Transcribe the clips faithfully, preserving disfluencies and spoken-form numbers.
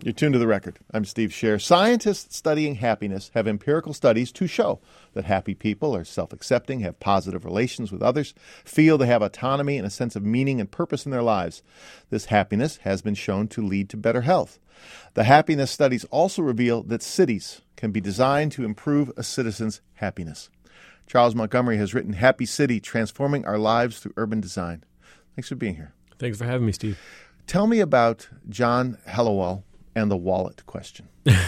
You're tuned to The Record. I'm Steve Scher. Scientists studying happiness have empirical studies to show that happy people are self-accepting, have positive relations with others, feel they have autonomy and a sense of meaning and purpose in their lives. This happiness has been shown to lead to better health. The happiness studies also reveal that cities can be designed to improve a citizen's happiness. Charles Montgomery has written Happy City, Transforming Our Lives Through Urban Design. Thanks for being here. Thanks for having me, Steve. Tell me about John Helliwell and the wallet question.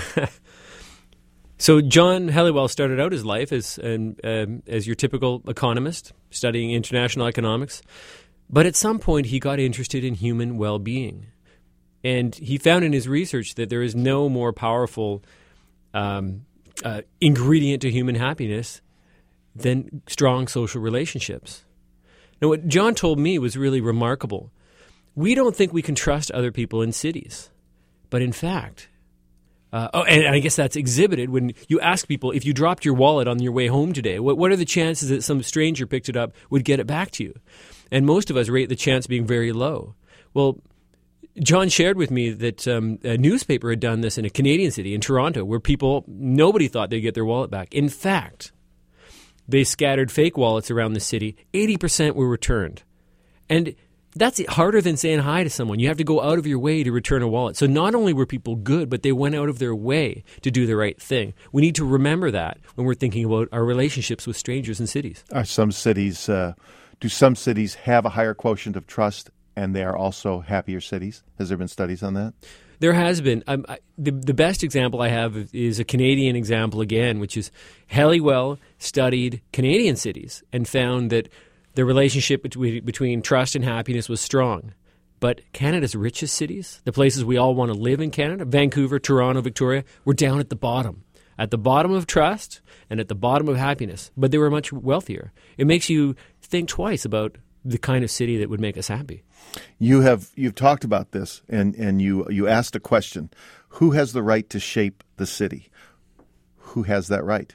So John Helliwell started out his life as an, um, as your typical economist, studying international economics. But at some point, he got interested in human well-being. And he found in his research that there is no more powerful um, uh, ingredient to human happiness than strong social relationships. Now, what John told me was really remarkable. We don't think we can trust other people in cities. But in fact, uh, oh, and I guess that's exhibited when you ask people, if you dropped your wallet on your way home today, what, what are the chances that some stranger picked it up would get it back to you? And most of us rate the chance being very low. Well, John shared with me that um, a newspaper had done this in a Canadian city, in Toronto, where people, nobody thought they'd get their wallet back. In fact, they scattered fake wallets around the city. eighty percent were returned. And that's harder than saying hi to someone. You have to go out of your way to return a wallet. So not only were people good, but they went out of their way to do the right thing. We need to remember that when we're thinking about our relationships with strangers in cities. Are some cities, uh, do some cities have a higher quotient of trust and they are also happier cities? Has there been studies on that? There has been. Um, I, the, the best example I have is a Canadian example again, which is Helliwell studied Canadian cities and found that the relationship between, between trust and happiness was strong. But Canada's richest cities, the places we all want to live in Canada, Vancouver, Toronto, Victoria, were down at the bottom. At the bottom of trust and at the bottom of happiness. But they were much wealthier. It makes you think twice about the kind of city that would make us happy. You have you've talked about this, and, and you you asked a question. Who has the right to shape the city? Who has that right?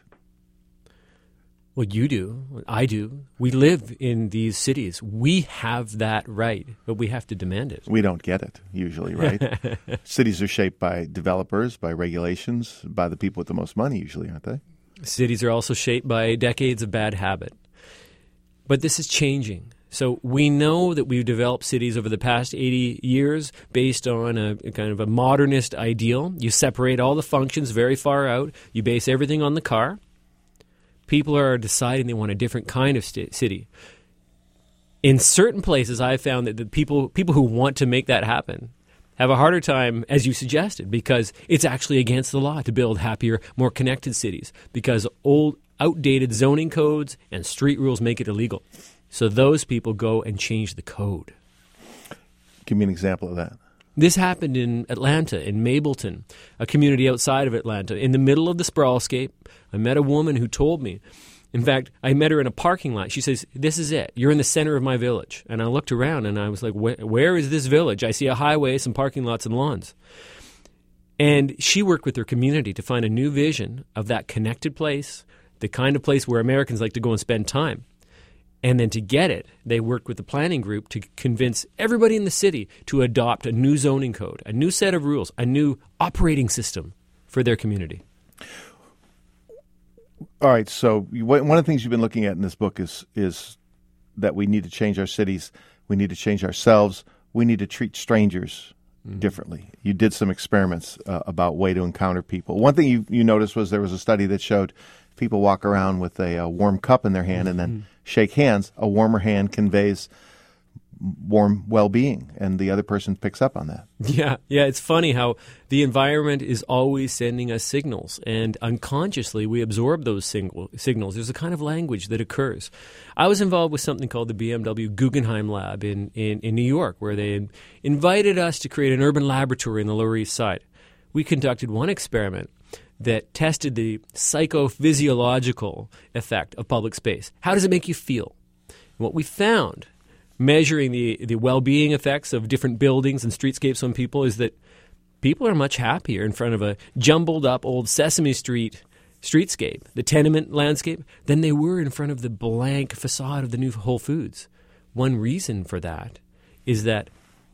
Well, you do. I do. We live in these cities. We have that right, but we have to demand it. We don't get it, usually, right? Cities are shaped by developers, by regulations, by the people with the most money, usually, aren't they? Cities are also shaped by decades of bad habit. But this is changing. So we know that we've developed cities over the past eighty years based on a, a kind of a modernist ideal. You separate all the functions very far out. You base everything on the car. People are deciding they want a different kind of st- city. In certain places, I've found that the people people who want to make that happen have a harder time, as you suggested, because it's actually against the law to build happier, more connected cities, because old, outdated zoning codes and street rules make it illegal. So those people go and change the code. Give me an example of that. This happened in Atlanta, in Mableton, a community outside of Atlanta. In the middle of the sprawlscape, I met a woman who told me, in fact, I met her in a parking lot. She says, this is it. You're in the center of my village. And I looked around and I was like, where, where is this village? I see a highway, some parking lots and lawns. And she worked with her community to find a new vision of that connected place, the kind of place where Americans like to go and spend time. And then to get it, they worked with the planning group to convince everybody in the city to adopt a new zoning code, a new set of rules, a new operating system for their community. All right, so one of the things you've been looking at in this book is is that we need to change our cities, we need to change ourselves, we need to treat strangers mm-hmm. differently. You did some experiments uh, about way to encounter people. One thing you, you noticed was there was a study that showed people walk around with a, a warm cup in their hand and then mm-hmm. shake hands. A warmer hand conveys warm well-being, and the other person picks up on that. Yeah, yeah. It's funny how the environment is always sending us signals, and unconsciously we absorb those sing- signals. There's a kind of language that occurs. I was involved with something called the B M W Guggenheim Lab in, in, in New York, where they invited us to create an urban laboratory in the Lower East Side. We conducted one experiment that tested the psychophysiological effect of public space. How does it make you feel? And what we found, measuring the, the well-being effects of different buildings and streetscapes on people, is that people are much happier in front of a jumbled-up old Sesame Street streetscape, the tenement landscape, than they were in front of the blank facade of the new Whole Foods. One reason for that is that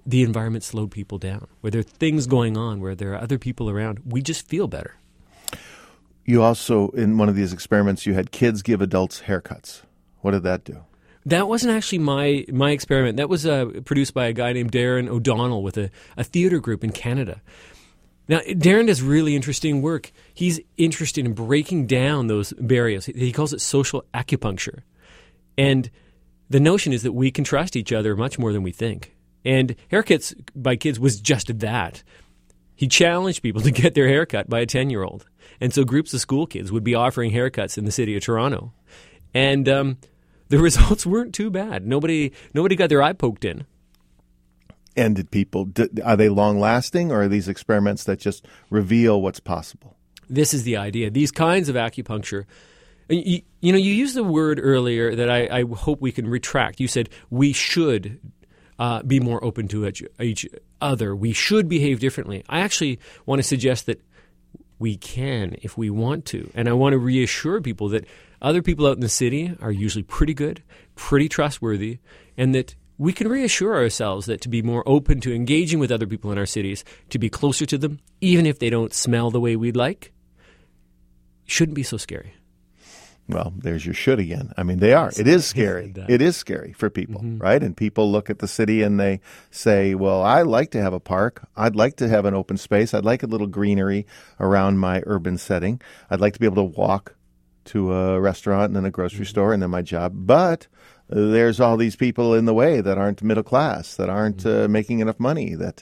the environment slowed people down, where there are things going on, where there are other people around. We just feel better. You also, in one of these experiments, you had kids give adults haircuts. What did that do? That wasn't actually my my experiment. That was uh, produced by a guy named Darren O'Donnell with a, a theater group in Canada. Now, Darren does really interesting work. He's interested in breaking down those barriers. He calls it social acupuncture. And the notion is that we can trust each other much more than we think. And haircuts by kids was just that. He challenged people to get their hair cut by a ten-year-old. And so groups of school kids would be offering haircuts in the city of Toronto. And um, the results weren't too bad. Nobody nobody got their eye poked in. And did people, did, are they long-lasting, or are these experiments that just reveal what's possible? This is the idea. These kinds of acupuncture, you, you know, you used the word earlier that I, I hope we can retract. You said we should uh, be more open to each, each other. We should behave differently. I actually want to suggest that we can if we want to. And I want to reassure people that other people out in the city are usually pretty good, pretty trustworthy, and that we can reassure ourselves that to be more open to engaging with other people in our cities, to be closer to them, even if they don't smell the way we'd like, shouldn't be so scary. Well, there's your should again. I mean, they are. It is scary. It is scary for people, mm-hmm. right? And people look at the city and they say, well, I like to have a park. I'd like to have an open space. I'd like a little greenery around my urban setting. I'd like to be able to walk to a restaurant and then a grocery mm-hmm. store and then my job. But there's all these people in the way that aren't middle class, that aren't uh, making enough money, that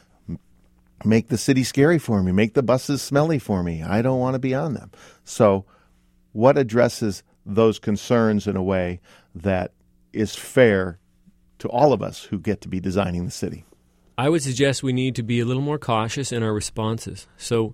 make the city scary for me, make the buses smelly for me. I don't want to be on them. So what addresses those concerns in a way that is fair to all of us who get to be designing the city? I would suggest we need to be a little more cautious in our responses. So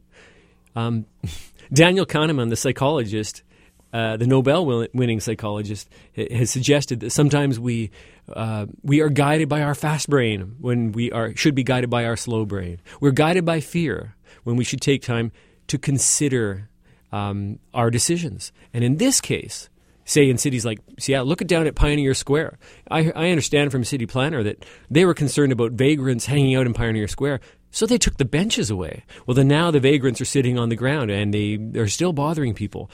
um, Daniel Kahneman, the psychologist, Uh, the Nobel-winning psychologist, has suggested that sometimes we uh, we are guided by our fast brain when we are should be guided by our slow brain. We're guided by fear when we should take time to consider um, our decisions. And in this case, say in cities like Seattle, look at down at Pioneer Square. I, I understand from city planner that they were concerned about vagrants hanging out in Pioneer Square, so they took the benches away. Well, then now the vagrants are sitting on the ground and they they're still bothering people.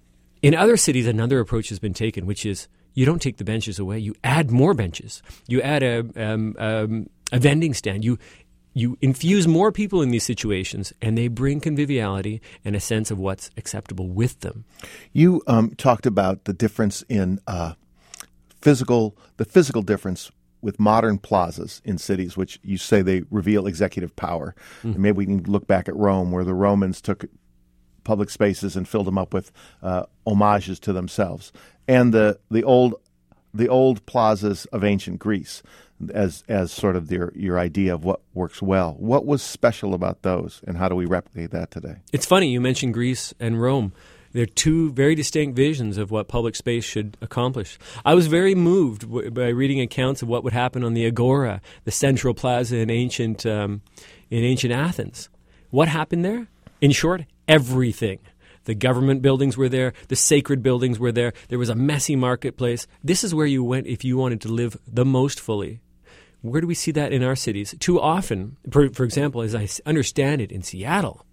In other cities, another approach has been taken, which is you don't take the benches away. You add more benches. You add a, um, um, a vending stand. You you infuse more people in these situations, and they bring conviviality and a sense of what's acceptable with them. You um, talked about the difference in uh, physical, the physical difference with modern plazas in cities, which you say they reveal executive power. Mm-hmm. Maybe we can look back at Rome, where the Romans took public spaces and filled them up with uh, homages to themselves, and the the old the old plazas of ancient Greece as as sort of their, your idea of what works well. What was special about those, and how do we replicate that today? It's funny you mentioned Greece and Rome. They're two very distinct visions of what public space should accomplish. I was very moved w- by reading accounts of what would happen on the Agora, the central plaza in ancient um, in ancient Athens. What happened there? In short, everything. The government buildings were there. The sacred buildings were there. There was a messy marketplace. This is where you went if you wanted to live the most fully. Where do we see that in our cities? Too often, for, for example, as I understand it in Seattle,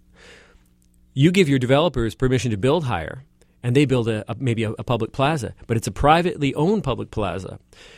you give your developers permission to build higher, and they build a, a, maybe a, a public plaza, but it's a privately owned public plaza.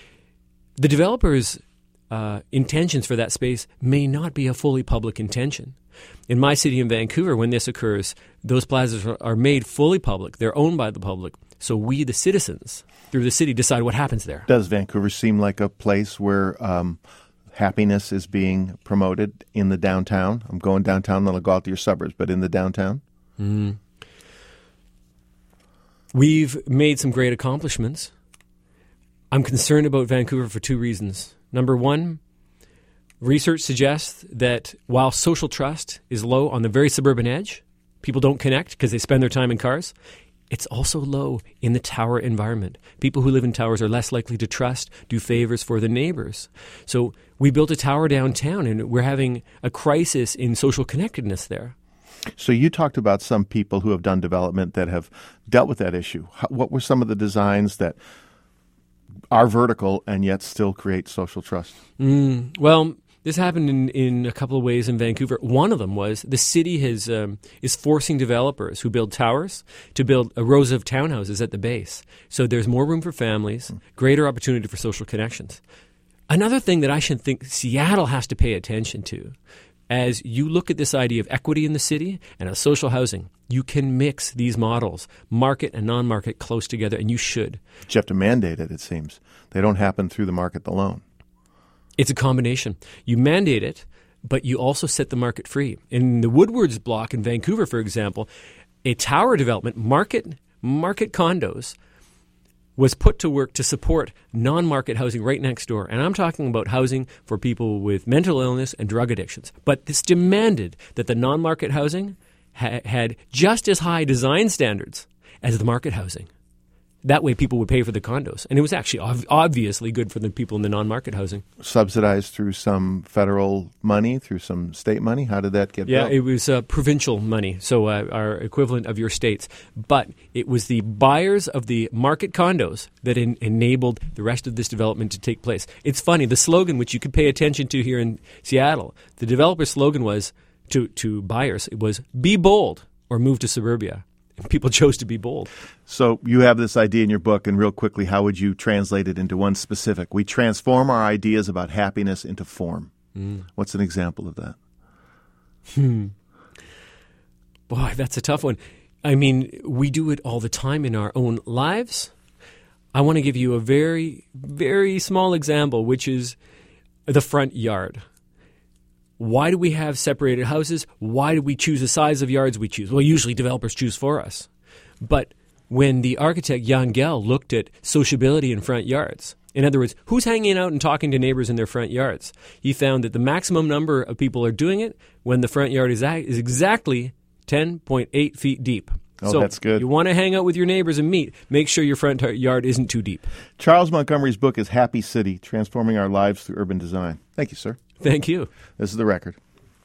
The developers' uh, intentions for that space may not be a fully public intention. In my city in Vancouver, when this occurs, those plazas are made fully public. They're owned by the public. So we, the citizens, through the city, decide what happens there. Does Vancouver seem like a place where um, happiness is being promoted in the downtown? I'm going downtown, then I'll go out to your suburbs, but in the downtown? Mm. We've made some great accomplishments. I'm concerned about Vancouver for two reasons. Number one, research suggests that while social trust is low on the very suburban edge, people don't connect because they spend their time in cars, it's also low in the tower environment. People who live in towers are less likely to trust, do favors for the neighbors. So we built a tower downtown, and we're having a crisis in social connectedness there. So you talked about some people who have done development that have dealt with that issue. What were some of the designs that are vertical and yet still create social trust? Mm, well, This happened in, in a couple of ways in Vancouver. One of them was the city has um, is forcing developers who build towers to build uh, rows of townhouses at the base. So there's more room for families, greater opportunity for social connections. Another thing that I should think Seattle has to pay attention to, as you look at this idea of equity in the city and of social housing, you can mix these models, market and non-market, close together, and you should. But you have to mandate it, it seems. They don't happen through the market alone. It's a combination. You mandate it, but you also set the market free. In the Woodwards block in Vancouver, for example, a tower development, market market condos, was put to work to support non-market housing right next door. And I'm talking about housing for people with mental illness and drug addictions. But this demanded that the non-market housing ha- had just as high design standards as the market housing. That way people would pay for the condos. And it was actually ov- obviously good for the people in the non-market housing. Subsidized through some federal money, through some state money? How did that get Yeah, built? it was uh, provincial money, so uh, our equivalent of your states. But it was the buyers of the market condos that en- enabled the rest of this development to take place. It's funny, the slogan, which you could pay attention to here in Seattle, the developer slogan was to, to buyers, it was, be bold or move to suburbia. People chose to be bold. So you have this idea in your book, and real quickly, how would you translate it into one specific? We transform our ideas about happiness into form. Mm. What's an example of that? Hmm. Boy, that's a tough one. I mean, we do it all the time in our own lives. I want to give you a very, very small example, which is the front yard. Why do we have separated houses? Why do we choose the size of yards we choose? Well, usually developers choose for us. But when the architect Jan Gehl looked at sociability in front yards, in other words, who's hanging out and talking to neighbors in their front yards, he found that the maximum number of people are doing it when the front yard is, is exactly ten point eight feet deep. Oh, so that's good. You want to hang out with your neighbors and meet. Make sure your front yard isn't too deep. Charles Montgomery's book is Happy City, Transforming Our Lives Through Urban Design. Thank you, sir. Thank you. This is The Record.